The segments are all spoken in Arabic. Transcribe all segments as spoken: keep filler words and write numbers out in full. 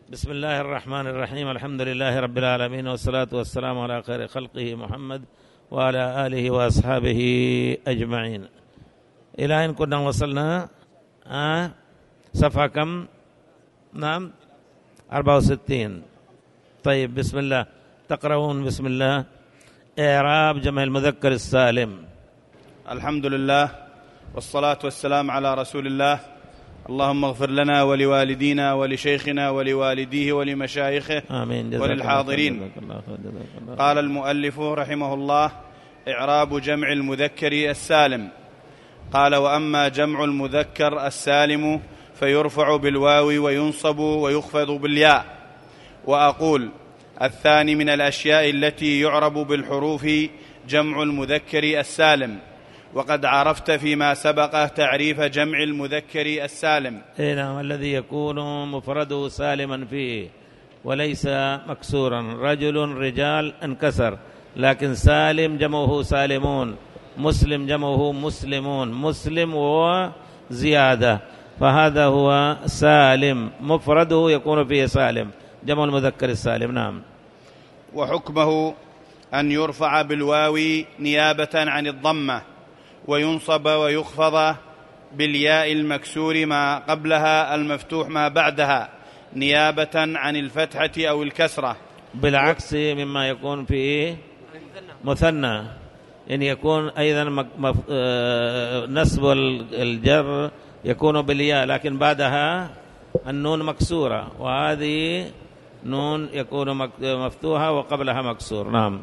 بسم الله الرحمن الرحيم. الحمد لله رب العالمين، والصلاة والسلام على خير خلقه محمد وعلى آله وأصحابه أجمعين. إلى أين كنا وصلنا؟ آه صفحة كم؟ نعم أربعة وستين. طيب بسم الله، تقرؤون بسم الله إعراب جمع المذكر السالم. الحمد لله والصلاة والسلام على رسول الله. اللهم اغفر لنا ولوالدينا ولشيخنا ولوالديه ولمشايخه آمين. وللحاضرين. قال المؤلف رحمه الله: إعراب جمع المذكر السالم. قال: وأما جمع المذكر السالم فيرفع بالواو وينصب ويخفض بالياء. وأقول: الثاني من الأشياء التي يعرب بالحروف جمع المذكر السالم، وقد عرفت فيما سبق تعريف جمع المذكر السالم. إيه نعم، الذي يكون مفرده سالما فيه وليس مكسورا. رجل رجال انكسر، لكن سالم جمعه سالمون، مسلم جمعه مسلمون، مسلم وهو زيادة، فهذا هو سالم، مفرده يكون فيه سالم، جمع المذكر السالم. نعم. وحكمه أن يرفع بالواو نيابة عن الضمة، وينصب ويخفض بالياء المكسور ما قبلها المفتوح ما بعدها نيابة عن الفتحة أو الكسرة، بالعكس مما يكون فيه مثنى، إن يكون أيضا نصب الجر يكون بالياء، لكن بعدها النون مكسورة، وهذه نون يكون مفتوحة وقبلها مكسور. نعم.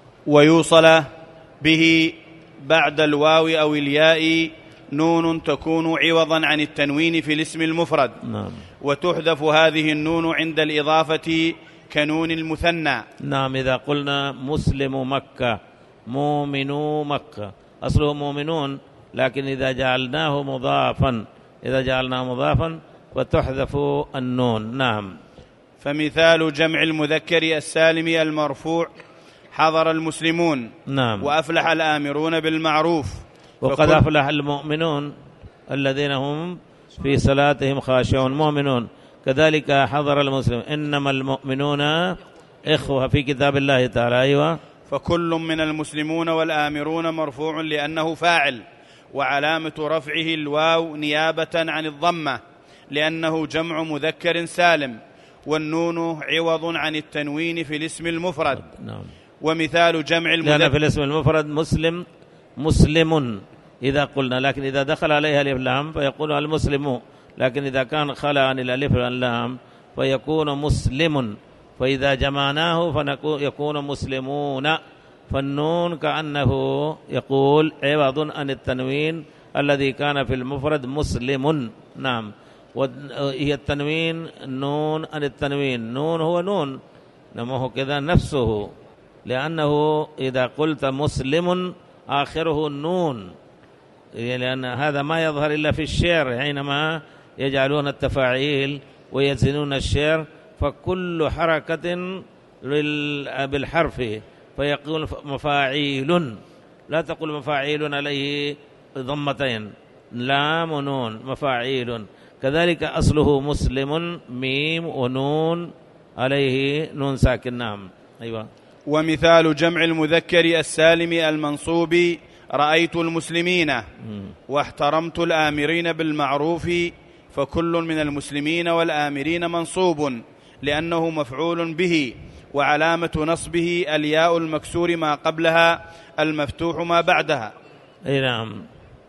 ويوصل به بعد الواو أو الياء نون تكون عوضا عن التنوين في الاسم المفرد. نعم. وتحذف هذه النون عند الإضافة كنون المثنى. نعم. إذا قلنا مسلم مكة، مؤمنو مكة، أصله مؤمنون، لكن إذا جعلناه مضافا إذا جعلناه مضافا وتحذف النون. نعم. فمثال جمع المذكر السالم المرفوع: حضر المسلمون. نعم. وأفلح الآمرون بالمعروف. وقد أفلح المؤمنون الذين هم في صلاتهم خاشعون، مؤمنون. كذلك حضر المسلم، إنما المؤمنون إخوة في كتاب الله تعالى. أيوة. فكل من المسلمون والآمرون مرفوع لأنه فاعل، وعلامة رفعه الواو نيابة عن الضمة لأنه جمع مذكر سالم، والنون عوض عن التنوين في الاسم المفرد. نعم. ومثال جمع المذكر، لأن في الاسم المفرد مسلم مسلم إذا قلنا، لكن إذا دخل عليها الألف واللام فيقول المسلم، لكن إذا كان خلى عن الألف واللام فيكون مسلم، فإذا جمعناه فيكون مسلمون، فالنون كأنه يقول عوض عن التنوين الذي كان في المفرد مسلم. نعم. وهي التنوين نون عن التنوين، نون هو نون، نمه كذا نفسه، لأنه إذا قلت مسلم آخره النون، لأن هذا ما يظهر إلا في الشعر، حينما يجعلون التفاعيل ويزنون الشعر، فكل حركة بالحرف، فيقول مفاعيل، لا تقول مفاعيل عليه ضمتين، لام ونون، مفاعيل. كذلك أصله مسلم، ميم ونون عليه نون ساكن. نعم. أيوة. ومثال جمع المذكر السالم المنصوب: رأيت المسلمين. واحترمت الآمرين بالمعروف. فكل من المسلمين والآمرين منصوب لأنه مفعول به، وعلامة نصبه الياء المكسور ما قبلها المفتوح ما بعدها. أي نعم.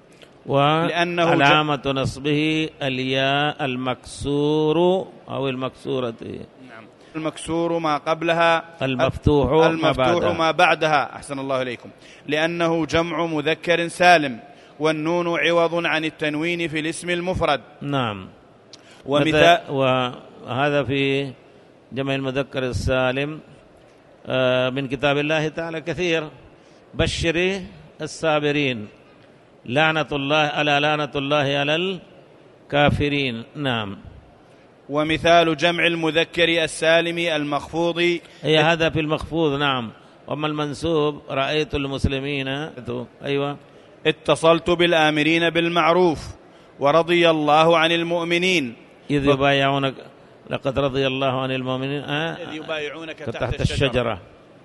وعلامة نصبه الياء المكسور أو المكسورة. نعم. المكسور ما قبلها المفتوح, المفتوح ما, بعدها. ما بعدها. أحسن الله إليكم. لأنه جمع مذكر سالم، والنون عوض عن التنوين في الاسم المفرد. نعم. ومثال وهذا في جمع المذكر السالم من كتاب الله تعالى كثير: بشر الصابرين، لعنة الله على لعنة الله على الكافرين. نعم. ومثال جمع المذكر السالم المخفوض، هي هذا في المخفوض. نعم. وما المنسوب: رأيت المسلمين. أيوة. اتصلت بالآمرين بالمعروف، ورضي الله عن المؤمنين إذ يبايعونك. لقد رضي الله عن المؤمنين آه إذ يبايعونك تحت, تحت الشجرة, الشجرة.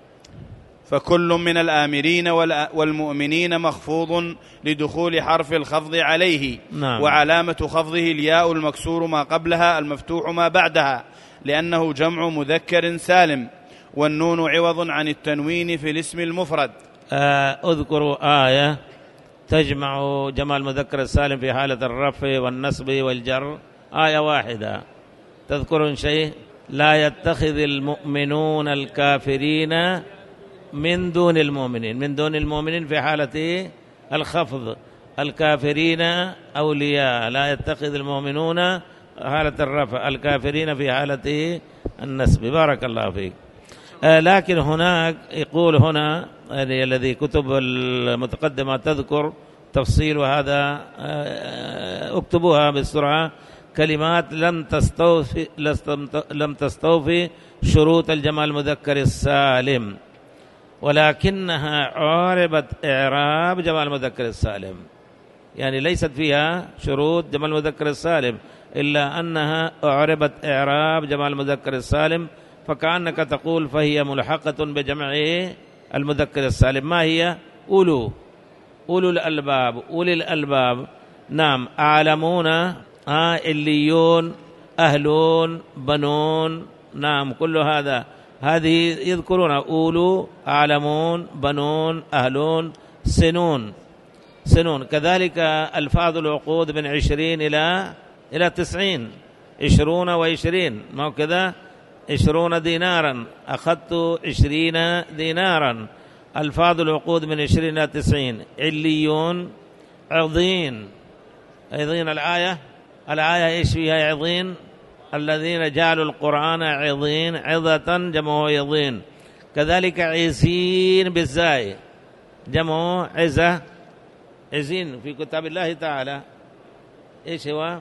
فكل من الآمرين والمؤمنين مخفوض لدخول حرف الخفض عليه. نعم. وعلامة خفضه الياء المكسور ما قبلها المفتوح ما بعدها، لأنه جمع مذكر سالم، والنون عوض عن التنوين في الاسم المفرد. آه اذكروا آية تجمع جمع المذكر السالم في حالة الرفع والنصب والجر، آية واحدة. تذكرون شيء؟ لا يتخذ المؤمنون الكافرين من دون المؤمنين، من دون المؤمنين في حالة الخفض، الكافرين أولياء، لا يتخذ المؤمنون حالة الرفع، الكافرين في حالة النسب. بارك الله فيك. آه لكن هناك يقول هنا يعني الذي كتب المتقدمة تذكر تفصيل هذا، آه اكتبوها بسرعة، كلمات لم تستوفي لم تستوفي شروط الجمع المذكر السالم، ولكنها عربت إعراب جمع المذكر السالم، يعني ليست فيها شروط جمع المذكر السالم إلا أنها عربت إعراب جمع المذكر السالم، فكأنك تقول فهي ملحقة بجمع المذكر السالم. ما هي؟ أولو، أولو الألباب، أولي الألباب. نعم. أعلمون، آه إليون، أهلون، بنون. نعم. كل هذا هذه يذكرون أولو، أعلمون، بنون، أهلون، سنون، سنون. كذلك ألفاظ العقود من عشرين إلى إلى تسعين، عشرون وعشرين، ما كذا؟ عشرون دينارا، أخذت عشرين دينارا. ألفاظ العقود من عشرين إلى تسعين. عليون، عظين. عظين الآية، الآية إيش فيها؟ عظين، الذين جعلوا القرآن عظين، عظة جمعوا عظين. كذلك عزين بالزاي جمعوا عزة، عزين في كتاب الله تعالى. إيش هو؟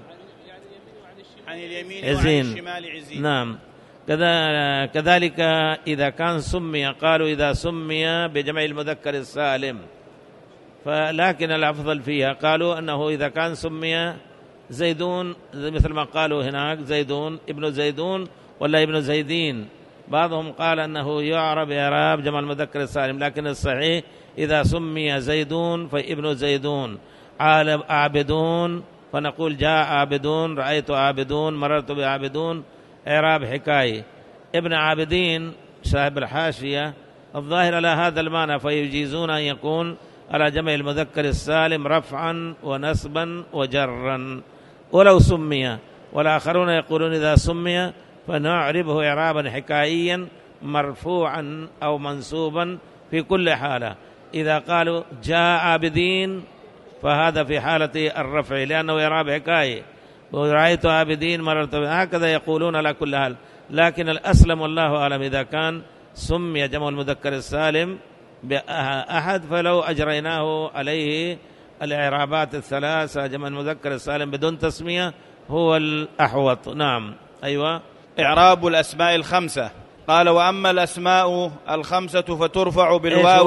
عن اليمين عزين. وعن الشمال عزين. نعم. كذلك إذا كان سمي، قالوا إذا سمي بجمع المذكر السالم، فلكن الأفضل فيها قالوا أنه إذا كان سمي زيدون، مثل ما قالوا هناك زيدون، ابن زيدون ولا ابن زيدين. بعضهم قال أنه يعرب إعراب جمع المذكر السالم، لكن الصحيح إذا سمي زيدون فابن زيدون. عابدون فنقول جاء عابدون، رأيت عابدون، مررت بعابدون، إعراب حكاية. ابن عابدين صاحب الحاشية الظاهر على هذا المعنى، فيجيزون أن يكون على جمع المذكر السالم رفعا ونسبا وجرا ولو سمي. والآخرون يقولون إذا سمي فنعربه إعرابا حكائيا مرفوعا أو منسوبا في كل حالة. إذا قالوا جاء عابدين فهذا في حالة الرفع لأنه إعراب حكاية، ورأيت عابدين مررت، هكذا يقولون على كل حال. لكن الأسلم والله أعلم إذا كان سمي جمع المذكر السالم بأحد فلو أجريناه عليه الإعرابات الثلاثة جمع المذكر السالم بدون تسمية هو الأحوط. نعم. أيوة. إعراب الأسماء الخمسة. قال وأما الأسماء الخمسة فترفع بالواو.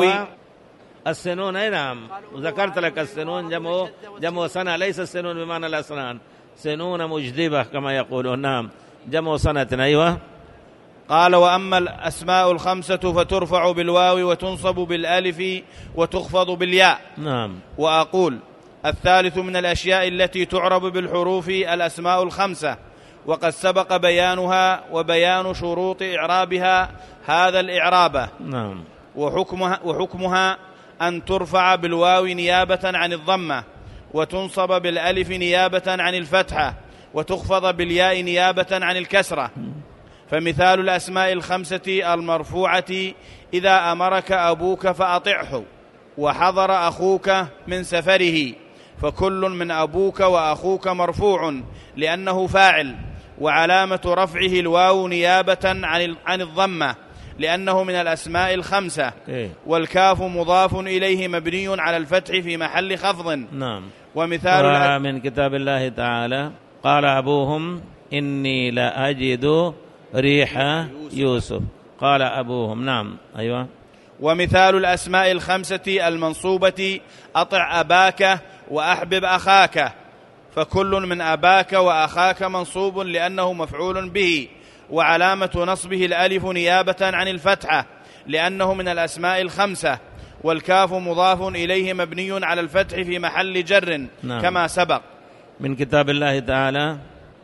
السنون. أي نعم، ذكرت لك السنون جمع جمع سنة، ليس السنون بمعنى الأسنان، سنون مجدبة كما يقولون. نعم، جمع سنة. أيوة. قال وأما الأسماء الخمسة فترفع بالواو وتنصب بالألف وتخفض بالياء. نعم. وأقول الثالث من الأشياء التي تعرب بالحروف الأسماء الخمسة، وقد سبق بيانها وبيان شروط إعرابها هذا الإعراب. نعم. وحكمها, وحكمها أن ترفع بالواو نيابة عن الضمة، وتنصب بالألف نيابة عن الفتحة، وتخفض بالياء نيابة عن الكسرة. فمثال الأسماء الخمسة المرفوعة إذا أمرك أبوك فأطعه، وحضر أخوك من سفره، فكل من أبوك وأخوك مرفوع لأنه فاعل، وعلامة رفعه الواو نيابة عن عن الضمة لأنه من الأسماء الخمسة. والكاف مضاف إليه مبني على الفتح في محل خفض. نعم. ومثال من كتاب الله تعالى قال أبوهم إني لا أجد ريح يوسف، قال أبوهم. نعم. أيوة. ومثال الأسماء الخمسة المنصوبة أطع أباك وأحبب أخاك، فكل من أباك وأخاك منصوب لأنه مفعول به، وعلامة نصبه الألف نيابة عن الفتحة لأنه من الأسماء الخمسة، والكاف مضاف إليه مبني على الفتح في محل جر. نعم. كما سبق. من كتاب الله تعالى: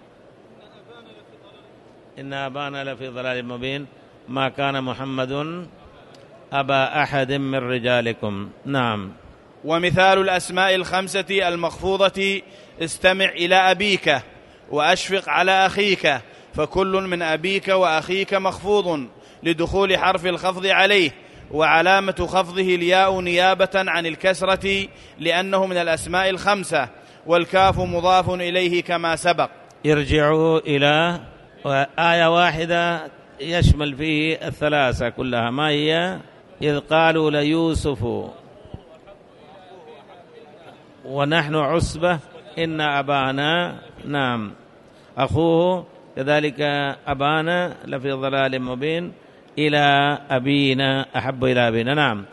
إن أبانا لفي ضلال مبين ما كان محمد أبا أحد من رجالكم. نعم. ومثال الأسماء الخمسة المخفوضة: استمع إلى أبيك، وأشفق على أخيك، فكل من أبيك وأخيك مخفوض لدخول حرف الخفض عليه، وعلامة خفضه الياء نيابة عن الكسرة لأنه من الأسماء الخمسة، والكاف مضاف إليه كما سبق. يرجعوا إلى آية واحدة يشمل فيه الثلاثة كلها، ما هي؟ إذ قالوا ليوسف ونحن عصبة إن أبانا، نعم، أخوه كذلك أبانا لفي ضلال مبين إلى أبينا أحب إلى أبينا. نعم.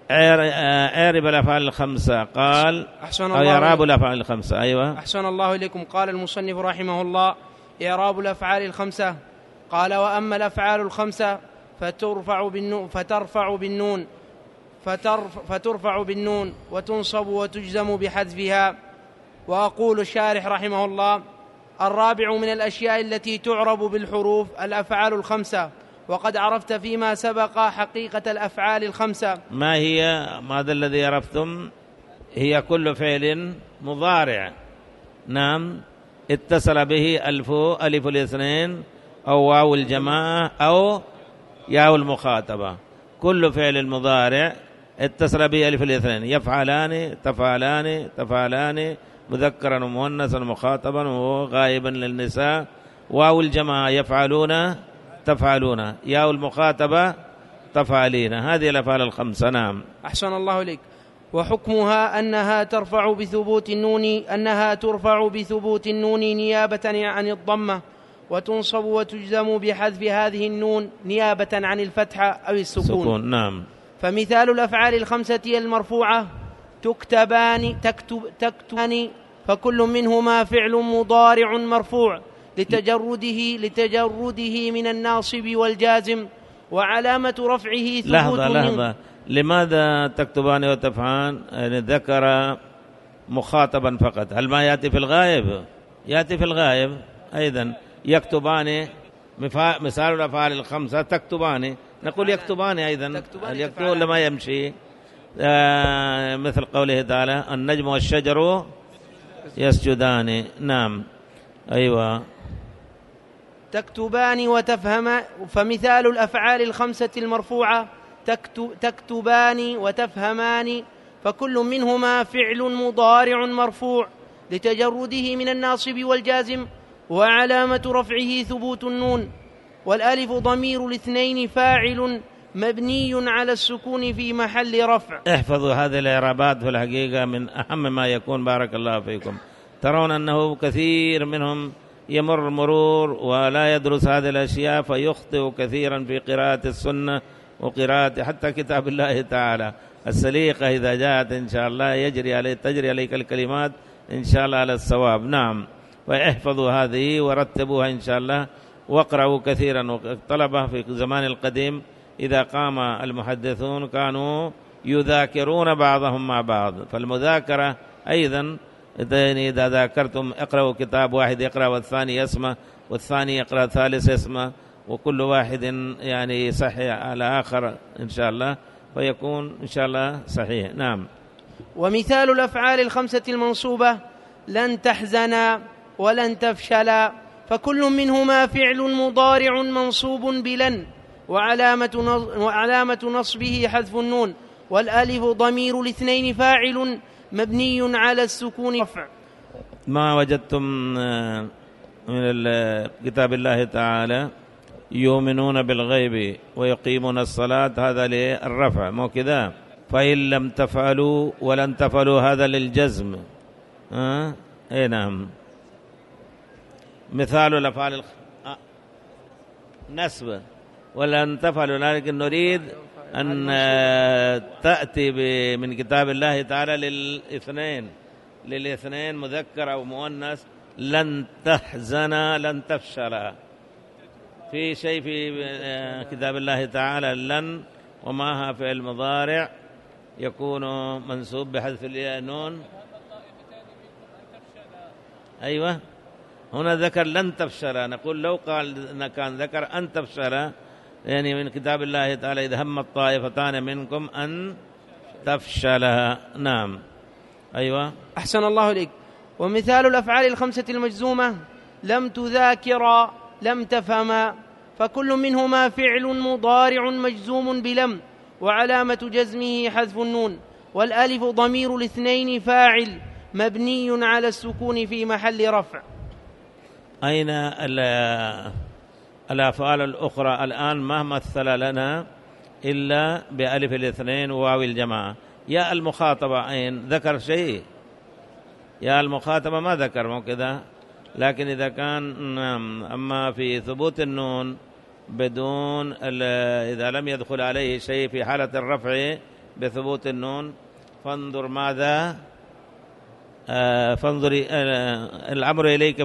اعرب الأفعال الخمسة. قال أو إعراب الأفعال الخمسة. أيوة. أحسن الله إليكم. قال المصنف رحمه الله: إعراب الأفعال الخمسة. قال: وأما الأفعال الخمسة فترفع بالنون فترفع بالنون فترف فترفع بالنون وتنصب وتجزم بحذفها. وأقول الشارح رحمه الله: الرابع من الأشياء التي تعرب بالحروف الأفعال الخمسة، وقد عرفت فيما سبق حقيقة الأفعال الخمسة. ما هي؟ ماذا الذي عرفتم؟ هي كل فعل مضارع، نعم، اتصل به ألف ألف الاثنين أو واو الجماعة أو ياء المخاطبة. كل فعل مضارع اتصل به ألف الاثنين، يفعلان، تفعلان، تفعلان، مذكرا ومؤنثا مخاطبا وغائبا للنساء. واو الجماعة يفعلون، تفعلون، ياء المخاطبة تفعلين. هذه الأفعال الخمسة. نعم. أحسن الله إليك. وحكمها أنها ترفع بثبوت النون أنها ترفع بثبوت النون نيابة عن الضمة، وتنصب وتجزم بحذف هذه النون نيابة عن الفتحة أو السكون. سكون. نعم. فمثال الأفعال الخمسة المرفوعة: تكتبان، تكتب تكتبان، فكل منهما فعل مضارع مرفوع لتجرده لتجرده من الناصب والجازم، وعلامة رفعه ثبوت. لحظة لحظة، لماذا تكتبان وتفعلان؟ يعني ذكر مخاطبا فقط، هل ما يأتي في الغائب؟ يأتي في الغائب أيضا. يكتبان مثال الأفعال الخمسة، تكتبان، نقول يكتبان أيضا. يكتب ولا ما يمشي؟ آه مثل قوله تعالى: النجم والشجر يسجدان. نعم. أيوة. تكتبان وتفهمان. فمثال الأفعال الخمسة المرفوعة: تكتبان وتفهمان، فكل منهما فعل مضارع مرفوع لتجرده من الناصب والجازم، وعلامة رفعه ثبوت النون، والألف ضمير الاثنين فاعل مبني على السكون في محل رفع. احفظوا هذه الإعرابات، في الحقيقة من أهم ما يكون. بارك الله فيكم. ترون أنه كثير منهم يمر مرور ولا يدرس هذه الأشياء فيخطئ كثيرا في قراءة السنة وقراءة حتى كتاب الله تعالى. السليقة إذا جاءت إن شاء الله يجري عليه تجري عليك الكلمات إن شاء الله على الصواب. نعم. فاحفظوا هذه ورتبوها إن شاء الله، واقرأوا كثيرا. الطلبة في الزمان القديم إذا قام المحدثون كانوا يذاكرون بعضهم مع بعض، فالمذاكرة أيضا إذا ذاكرتم اقرأوا كتاب واحد يقرأ والثاني يسمع والثاني يقرأ الثالث يسمع، وكل واحد يعني يصحح على آخر إن شاء الله، فيكون إن شاء الله صحيح. نعم. ومثال الأفعال الخمسة المنصوبة: لن تحزنا ولن تفشلا، فكل منهما فعل مضارع منصوب بلن، وعلامة وعلامة نصبه حذف النون، والألف ضمير الاثنين فاعل مبني على السكون رفع. ما وجدتم من كتاب الله تعالى يؤمنون بالغيب ويقيمون الصلاة، هذا للرفع مو كذا. فإن لم تفعلوا ولن تفعلوا هذا للجزم. أه؟ اي نعم. مثال الأفعال الخ... أه. نسب ولن تفعلوا، لكن نريد أن تأتي من كتاب الله تعالى للاثنين، للاثنين مذكر أو مؤنث، لن تحزن لن تفشل. في شيء في كتاب الله تعالى لن وماها فعل مضارع يكون منصوب بحذف النون. أيوة هنا ذكر لن تفشل، نقول لو قال كان ذكر أن تفشل، يعني من كتاب الله تعالى إذا هم الطائفتان منكم أن تفشلها. نعم. أيوة أحسن الله إليك. ومثال الأفعال الخمسة المجزومة لم تذاكر لم تفهما، فكل منهما فعل مضارع مجزوم بلم، وعلامة جزمه حذف النون، والألف ضمير الاثنين فاعل مبني على السكون في محل رفع. أين الأفعال الأخرى الآن ما مثل لنا إلا بألف الاثنين وواو الجماعة؟ يا المخاطبة أين ذكر شيء؟ يا المخاطبة ما ذكر مو كذا، لكن إذا كان أما في ثبوت النون بدون إذا لم يدخل عليه شيء في حالة الرفع بثبوت النون، فانظر ماذا آه فانظري آه الأمر إليك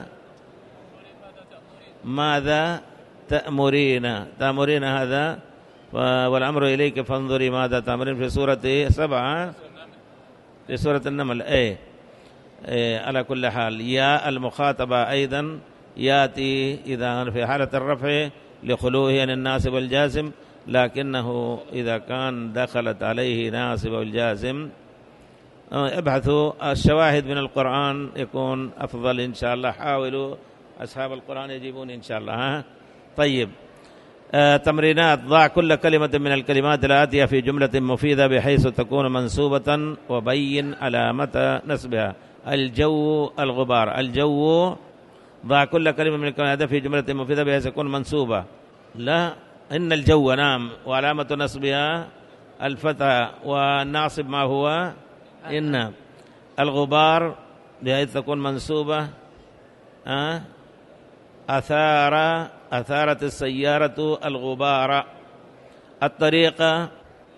ماذا تأمرين تأمرين هذا، والأمر إليك فانظري ماذا تأمرين في سورة سبعة في سورة النمل. أي إيه على كل حال يا المخاطبة أيضا يأتي إذا في حالة الرفع لخلوه عن الناصب والجازم، لكنه إذا كان دخلت عليه ناصب والجازم ابحثوا الشواهد من القرآن يكون أفضل إن شاء الله. حاولوا أصحاب القرآن يجيبون إن شاء الله. ها طيب. آه تمرينات. ضع كل كلمة من الكلمات الآتية في جملة مفيدة بحيث تكون منصوبة وبين علامة نصبها. الجو الغبار. الجو ضع كل كلمة من الكلمات في جملة مفيدة بحيث تكون منصوبة. لا إن الجو نعم وعلامة نصبها الفتحة، والناصب ما هو إن. الغبار بحيث تكون منصوبة. أه؟ أثار أثارت السيارة الغبار. الطريقة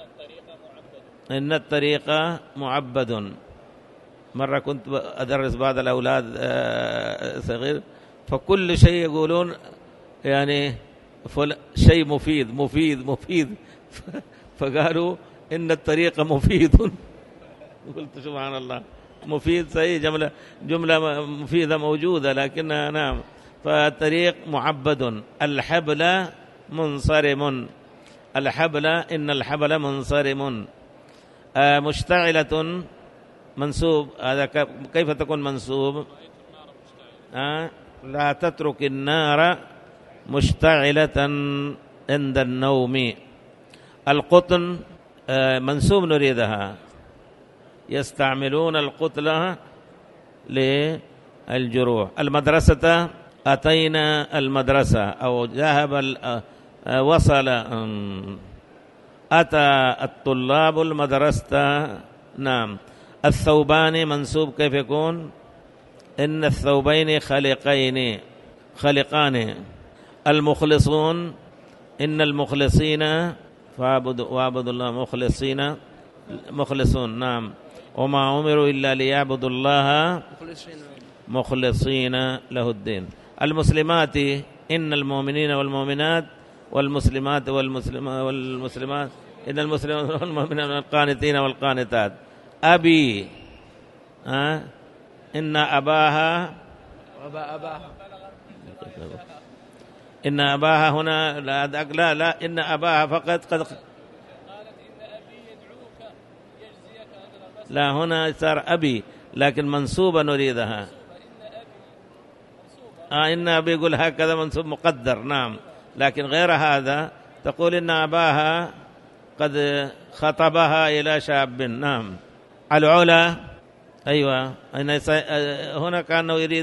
إن الطريقة معبد. مرة كنت أدرس بعض الأولاد صغير فكل شيء يقولون يعني شيء مفيد مفيد مفيد فقالوا إن الطريقة مفيد. قلت سبحان الله، مفيد صحيح، جملة جملة مفيدة موجودة لكنها نعم. فالطريق معبد. الحبل منصرم. الحبل إن الحبل منصرم. آه مشتعلة منصوب. هذا كيف تكون منصوب؟ آه لا تترك النار مشتعلة عند النوم. القطن آه منصوب نريدها. يستعملون القتلة للجروح. المدرسة أتينا المدرسة أو ذهب وصل أتى الطلاب المدرسة. نعم. الثوبان منصوب كيف يكون؟ إن الثوبين خلقين خلقان. المخلصون إن المخلصين فاعبدوا الله مخلصين مخلصون. نعم. وما أمروا إلا ليعبدوا الله مخلصين له الدين. المسلمات إن المؤمنين والمؤمنات والمسلمات والمسلمات إن المسلمين والمؤمنين والقانتين والقانتات. أبي أه؟ إن أباها وأبا أباها إن أباها هنا لا لا, لا إن أباها فقط قد لا هنا صار أبي لكن منصوبة نريدها. آه إن أبي يقول هكذا منصوب مقدر. نعم. لكن غير هذا تقول إن أباها قد خطبها إلى شاب. نعم. العلا أيوة هنا كأنه يريد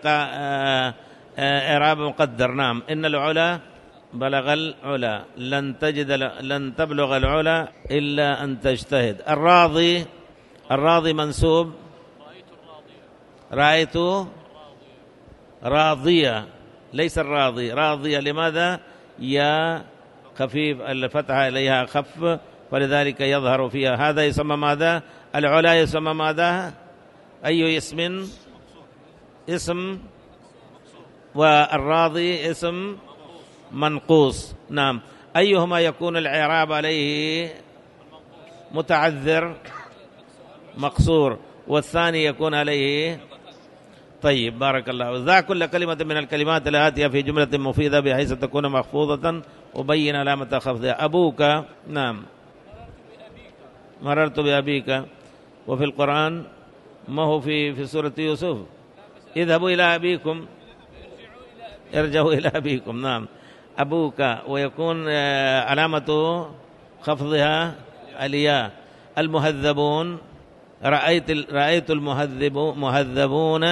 إعراب مقدر. نعم. إن العلا بلغ العلا لن تجد لن تبلغ العلا إلا أن تجتهد. الراضي الراضي منصوب. رأيت راضية ليس الراضي راضية. لماذا؟ يا خفيف الفتحة إليها خف فلذلك يظهر فيها. هذا يسمى ماذا؟ العلا يسمى ماذا؟ أي اسم اسم والراضي اسم منقوص. نعم. أيهما يكون الإعراب عليه متعذر مقصور، والثاني يكون عليه. طيب بارك الله. ذا كل كلمة من الكلمات الآتية في جملة مفيدة بحيث تكون محفوظة وبين علامة خفضها. أبوك. نعم. مررت بأبيك. وفي القرآن ما هو في في سورة يوسف اذهبوا إلى أبيكم ارجعوا إلى أبيكم. نعم. أبوك، ويكون علامة خفضها الياء. المهذبون. رأيت رأيت المهذب مهذبون.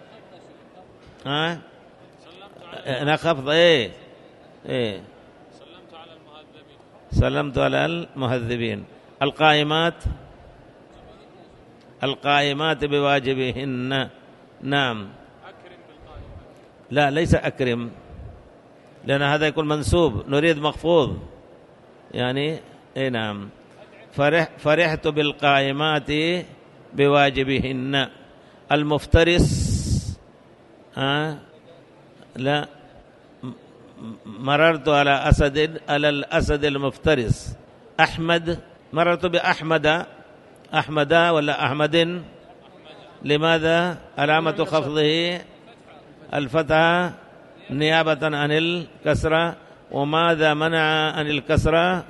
ها أنا خفض إيه إيه سلمت على المهذبين. سلمت على المهذبين. القائمات. القائمات بواجبهن. نعم. لا ليس أكرم، لأن هذا يكون منسوب، نريد مخفوض يعني. إيه نعم. فرح فرحت بالقائمات بواجبهن. المفترس. آه لا مررت على أسد على الأسد المفترس. أحمد. مررت بأحمد. أحمد ولا أحمد؟ لماذا علامة خفضه الفتحة نيابة عن الكسرة؟ وماذا منع عن الكسرة؟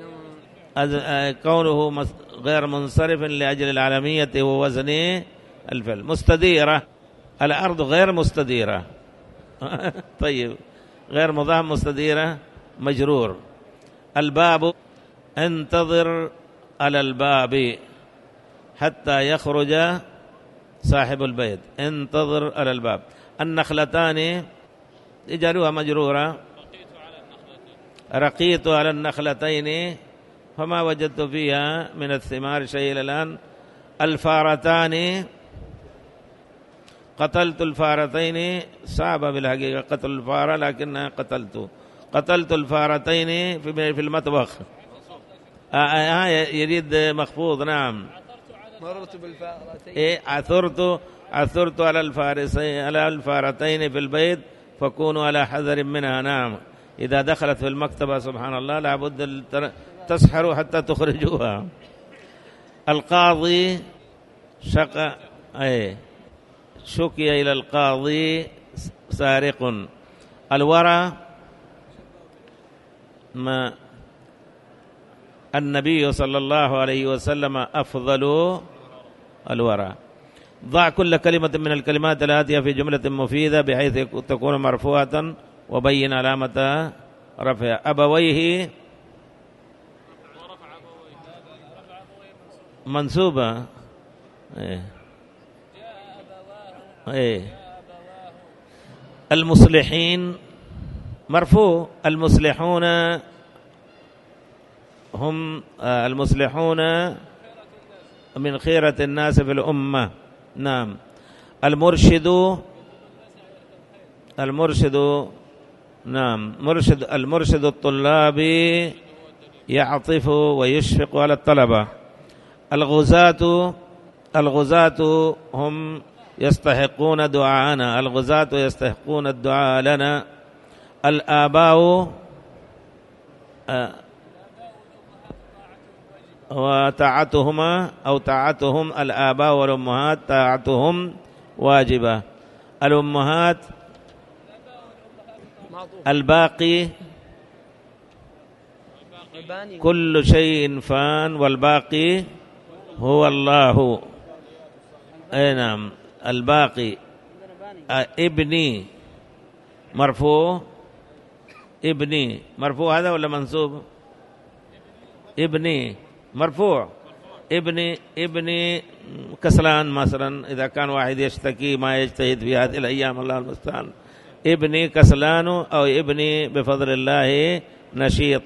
كونه غير منصرف لأجل العالمية ووزن الفعل. مستديرة. الأرض غير مستديرة. طيب غير مضاف مستديرة مجرور. الباب. انتظر على الباب حتى يخرج صاحب البيت. انتظر على الباب. النخلتان إجاروها مجرورة. رقيت على النخلتين فما وجدت فيها من الثمار شيء إلى الآن. الفارتان. قتلت الفارتين. صعب بالحقيقة قتل الفارة، لكن قتلت قتلت الفارتين في المطبخ. آه يريد مخفوض. نعم. مررت بالفارتين. إيه عثرت عثرت على الفارسين على الفارتين في البيت فكونوا على حذر منها. نعم. إذا دخلت في المكتبة سبحان الله لابد تسحروا حتى تخرجوها. القاضي. شق أي شكي إلى القاضي سارق. الورى. ما النبي صلى الله عليه وسلم أفضل الورى. ضع كل كلمة من الكلمات الآتية في جملة مفيدة بحيث تكون مرفوعة وبين علامة رفعها. أبويه منسوبة. إيه. إيه. المصلحين مرفوع. المصلحون هم المصلحون من خيرة الناس في الأمة. نعم. المرشد. المرشد. نعم. مرشد المرشد الطلابي يعطف ويشفق على الطلبة. الغزاة. الغزاة هم يستحقون دعاءنا. الغزاة يستحقون الدعاء لنا. الآباء وطاعتهما أو طاعتهم. الآباء والأمهات طاعتهم واجبة. الأمهات. الباقي. كل شيء فان والباقي هو الله. أي نعم. الباقي. ابني مرفوع. ابني مرفوع هذا ولا منصوب؟ ابني مرفوع. ابني ابني كسلان مثلا، إذا كان واحد يشتكي ما يجتهد في هذه الأيام الله المستعان. ابني كسلان أو ابني بفضل الله نشيط.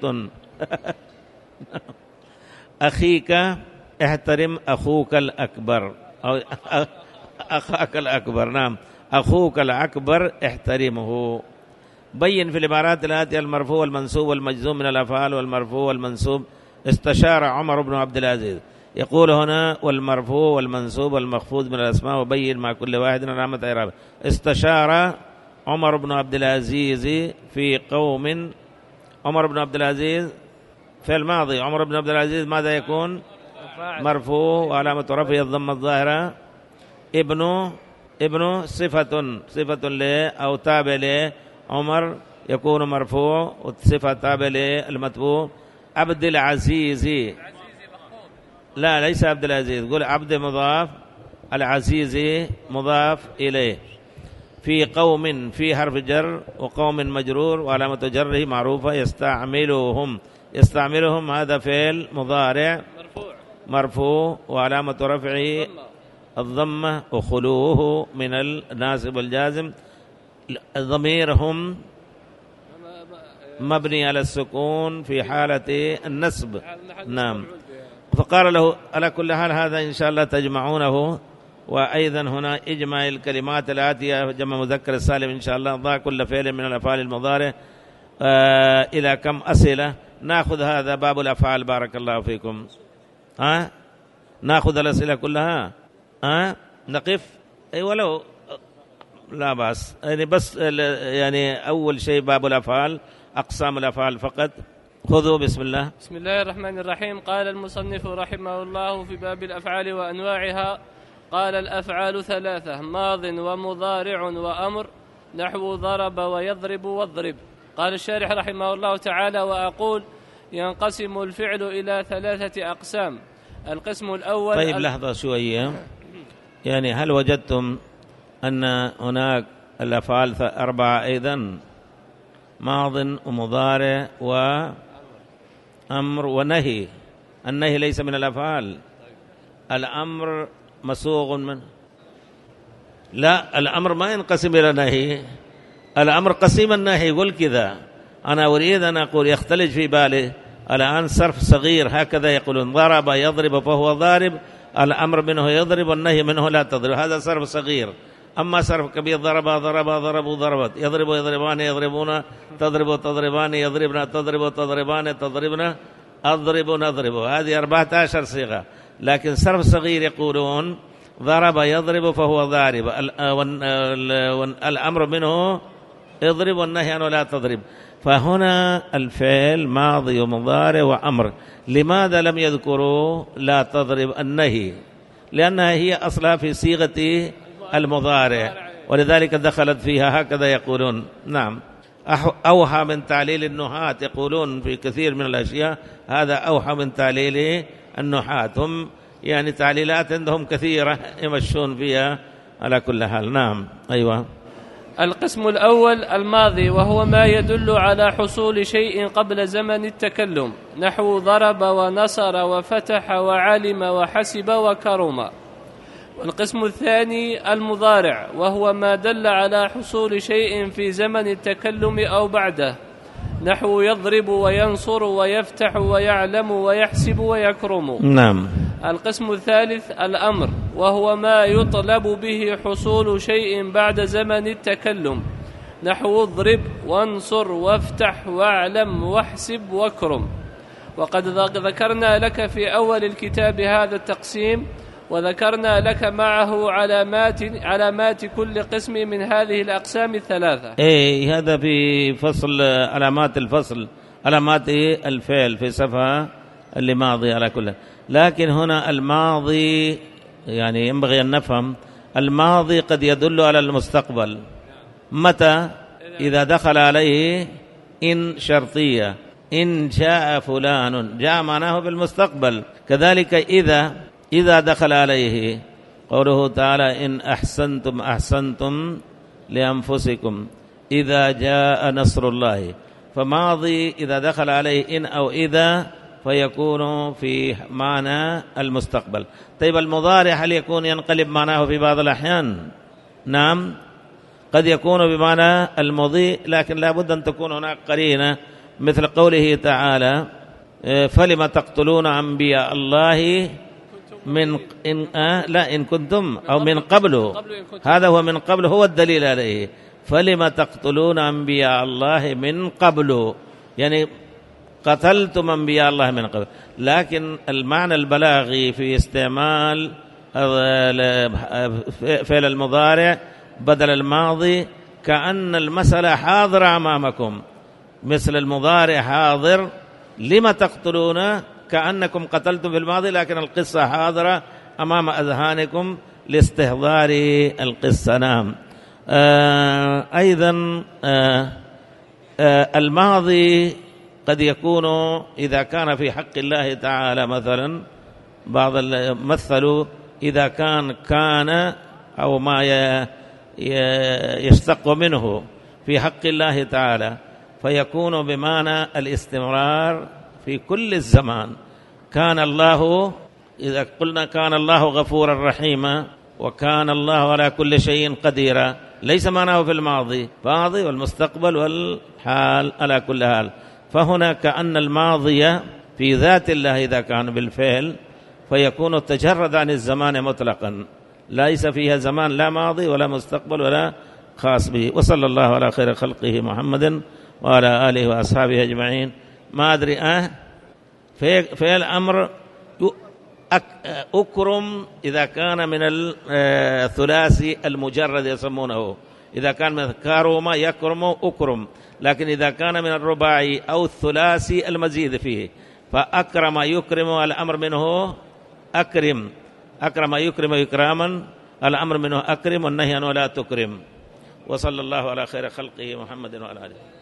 أخيك. احترم أخوك الأكبر أو أخاك الأكبر. نعم. أخوك الأكبر احترمه. بين في العبارات الآتية المرفوع والمنصوب والمجزوم من الأفعال والمرفوع والمنصوب. استشار عمر بن عبد العزيز. يقول هنا والمرفوع والمنسوب والمخفوض من الأسماء وبين مع كل واحد علامة إعرابه. استشار عمر بن عبد العزيز في قوم. عمر بن عبد العزيز في الماضي، عمر بن عبد العزيز ماذا يكون؟ مرفوع وعلامة رفعه الضمة الظاهرة. ابن ابن صفة صفة له أو تابع له، عمر يكون مرفوع وصفة تابع له المتبوع. عبد العزيز، لا ليس عبد العزيز، قول عبد مضاف، العزيز مضاف إليه. في قوم في حرف جر وقوم مجرور وعلامة جره معروفة. يستعملهم، يستعملهم هذا فعل مضارع مرفوع مرفوع وعلامة رفعه الضمة وخلوه من الناسب والجازم. ضميرهم مبني على السكون في حالة النسب. نعم. فقال له على كل حال هذا إن شاء الله تجمعونه. وأيضا هنا إجماع الكلمات الآتية جمع مذكر السالم إن شاء الله. ضع كل فعل من الأفعال المضارع آه إلى كم أسئلة نأخذ؟ هذا باب الأفعال. بارك الله فيكم. ها نأخذ الأسئلة كلها. ها نقف أي ولو لا بأس، يعني بس يعني أول شيء باب الأفعال، أقسام الأفعال فقط. خذوا بسم الله. بسم الله الرحمن الرحيم. قال المصنف رحمه الله في باب الأفعال وأنواعها: قال الأفعال ثلاثة: ماض ومضارع وأمر، نحو ضرب ويضرب واضرب. قال الشارح رحمه الله تعالى: وأقول ينقسم الفعل إلى ثلاثة أقسام. القسم الأول. طيب لحظة شوية، يعني هل وجدتم أن هناك الأفعال أربعة أيضا؟ ماض ومضارع وأمر ونهي. النهي ليس من الأفعال. الأمر مسوغ من، لا الأمر ما ينقسم إلى نهي. الأمر قسيم النهي. يقول كذا، أنا أريد أن أقول يختلج في بالي الآن صرف صغير هكذا يقولون ضرب يضرب فهو ضارب، الأمر منه يضرب والنهي منه لا تضرب، هذا صرف صغير. أما صرف كبير ضرب ضرب ضربوا ضربت، يضرب يضربان يضربون، تضرب تضربان يضربن، تضرب تضربان تضربن، أضرب نضرب. هذه أربعة عشر صيغة. لكن صرف صغير يقولون ضرب يضرب فهو ضارب، الأمر منه اضرب والنهي عنه لا تضرب. فهنا الفعل ماضي ومضارع وأمر. لماذا لم يذكروا لا تضرب النهي؟ لأنها هي أصلا في صيغة المضارع، ولذلك دخلت فيها هكذا يقولون. نعم. أوحى من تعليل النحاة، يقولون في كثير من الأشياء هذا أوحى من تعليل النحاة. هم يعني تعليلات عندهم كثيرة يمشون فيها على كل حال. نعم. أيوة. القسم الأول الماضي، وهو ما يدل على حصول شيء قبل زمن التكلم، نحو ضرب ونصر وفتح وعلم وحسب وكرم. والقسم الثاني المضارع، وهو ما دل على حصول شيء في زمن التكلم أو بعده، نحو يضرب وينصر ويفتح ويعلم ويحسب ويكرم. نعم. القسم الثالث الأمر، وهو ما يطلب به حصول شيء بعد زمن التكلم، نحو اضرب وانصر وافتح واعلم واحسب واكرم. وقد ذكرنا لك في أول الكتاب هذا التقسيم، وذكرنا لك معه علامات علامات كل قسم من هذه الأقسام الثلاثة. إيه هذا في فصل علامات الفصل، علامات الفعل في صفحة اللي ماضي على كله. لكن هنا الماضي يعني ينبغي أن نفهم الماضي قد يدل على المستقبل. متى؟ إذا دخل عليه إن شرطية، إن جاء فلان، جاء معناه بالمستقبل. كذلك إذا إذا دخل عليه قوله تعالى إن أحسنتم أحسنتم لأنفسكم إذا جاء نصر الله. فماضي إذا دخل عليه إن أو إذا فيكون في معنى المستقبل. طيب المضارع هل يكون ينقلب معناه في بعض الأحيان؟ نعم قد يكون بمعنى المضي، لكن لا بد أن تكون هناك قرينة، مثل قوله تعالى فلم تقتلون أنبياء الله من إن آه لا إن كنتم أو من قبل، هذا هو من قبل، هو الدليل عليه. فلم تقتلون أنبياء الله من قبل، يعني قتلتم أنبياء الله من قبل. لكن المعنى البلاغي في استعمال فعل المضارع بدل الماضي كأن المسألة حاضرة أمامكم، مثل المضارع حاضر لما تقتلون، كأنكم قتلتم في الماضي لكن القصة حاضرة أمام أذهانكم لاستحضار القصة. نعم. آه أيضا آه آه الماضي قد يكون إذا كان في حق الله تعالى، مثلا بعض مثلوا إذا كان كان أو ما يشتق منه في حق الله تعالى فيكون بمعنى الاستمرار في كل الزمان. كان الله، إذا قلنا كان الله غفورا رحيما وكان الله على كل شيء قديرا، ليس معناه في الماضي، ماضي والمستقبل والحال على كل حال. فهنا كأن الماضي في ذات الله إذا كان بالفعل فيكون تجرد عن الزمان مطلقا، ليس فيها زمان لا ماضي ولا مستقبل ولا خاص به. وصلى الله على خير خلقه محمد وعلى آله وأصحابه أجمعين. ما أدري أه في الأمر أكرم إذا كان من الثلاثي المجرد يسمونه، إذا كان من كرم يكرم أكرم، لكن إذا كان من الرباعي أو الثلاثي المزيد فيه فأكرم يكرم الأمر منه أكرم، أكرم يكرم إكراما الأمر منه أكرم والنهي عنه لا تكرم. وصلى الله على خير خلقه محمد وعلى آله.